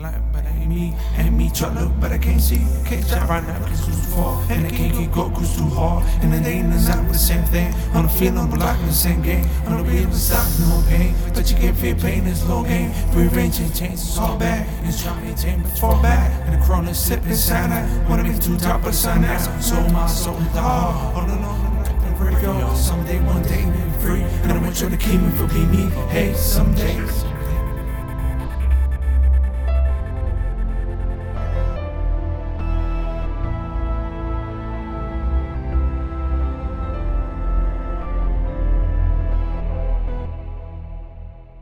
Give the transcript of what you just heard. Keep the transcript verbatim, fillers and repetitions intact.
But ain't me, ain't me, try look, but I can't see. Can't shine right now, cause it's too far. And I can't keep go, cause too hard. And the day and the night with the same thing. On the feeling, but like in the same game. On the real side, no pain. But you can't feel pain, it's low game. Rearrange and change, it's all bad. It's trying to maintain, but fall back. And the corona slip inside. I wanna make two top, but sign out. So my soul is hard. All alone, I'm gonna break up. Someday, one day, maybe free. And I want you to keep me for being me. Hey, some days.